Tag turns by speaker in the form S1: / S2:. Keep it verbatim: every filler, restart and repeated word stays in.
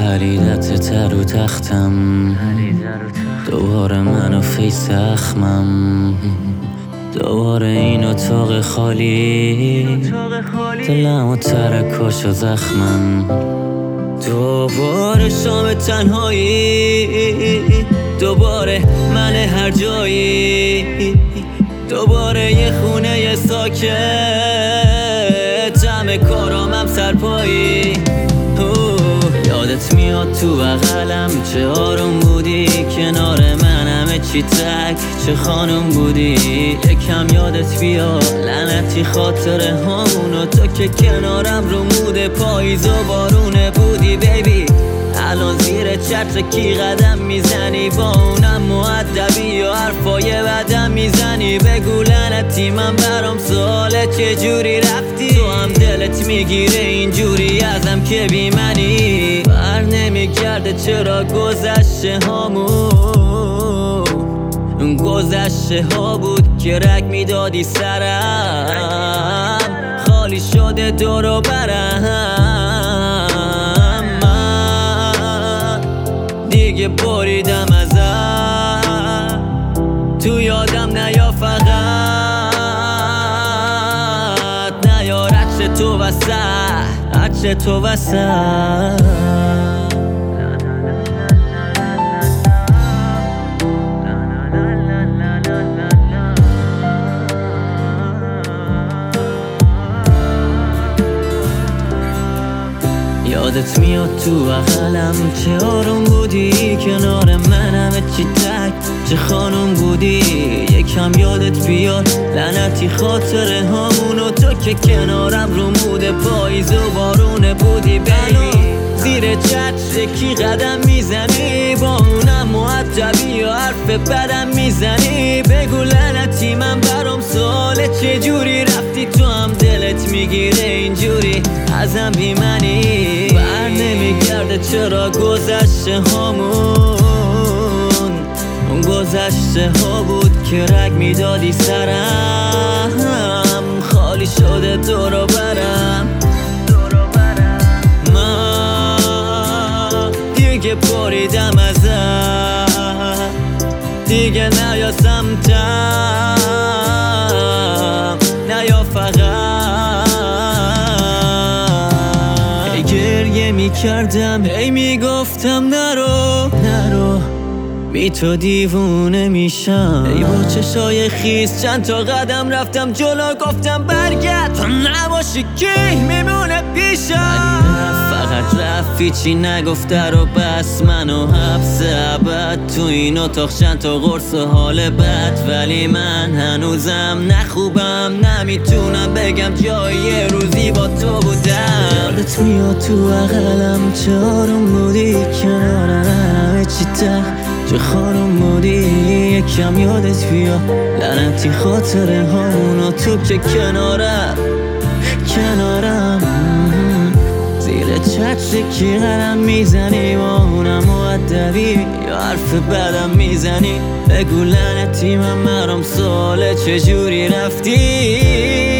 S1: خریدت تر و تختم، دوباره من و فیس اخمم، دوباره این اتاق خالی، دلم و ترکاش و زخمم، دوباره شام تنهایی، دوباره من هر جایی، دوباره یه خونه ساکت، همه کارامم سرپایی. یادت میاد تو بغلم چه آروم بودی، کنار من همه چی تک، چه خانم بودی. یکم یادت بیا لعنتی خاطره هامونو، تو که کنارم رو مود پاییز و بارونه بودی بیبی. الان زیر چتر کی قدم میزنی، با اونم مؤدبی یا حرفای بدم میزنی. بگو لعنتی من برام سواله چه جوری رفتی، تو هم دلت میگیره اینجوری ازم که بی منی. بر نمیگرده چرا گذشته هامون، گذشته ها بود که رگ میدادی سرم، خالی شده دور و برم. دیگه بریدم ازت، تو یادم نیا فقط، نیا رچ تو وسط، رچ تو وسط. یادت میاد تو بغلم چه آروم بودی، کنار من همه چی تک، چه خانم بودی. یکم یادت بیاد لعنتی خاطره هامونو، تو که کنارم رو مود پاییز و بارونه بودی بیبی. زیر چتر کی قدم میزنی، با اونم مؤدبی یا حرف بدم میزنی. بگو لعنتی من برام سواله چه جوری رفتی، تو هم دلت میگیره اینجوری ازم بی منی. بر نمیگرده چرا گذشته هامون، اون گذشته ها بود که رگ میدادی سرم، خالی شده دور و برم. من دیگه بریدم ازت، دیگه نیا سمتم، نیا فقط. ای گریه میکردم، ای میگفتم نرو نرو، بی تو دیوونه میشم. ای با چشای خیس چند تا قدم رفتم جلو، گفتم برگرد تو نباشی کی میمونه پیشم. فقط رفت چی نگفته رو بس، منو حبس ابد تو این اتاق، چند تا قرص و حال بد. ولی من هنوزم نخوبم، نمیتونم بگم جای یه روزی با تو بودم. یادت میاد تو بغلم چه آروم بودی، کنار همه چی تک، چه خانم بودی. یکم یادت بیا لعنتی خاطره هامونو، تو که کنارم کنارم زیر چتر کی قدم میزنی، با اونم مؤدبی یا حرف بدم میزنی. بگو لعنتی من برام سواله چه جوری رفتی.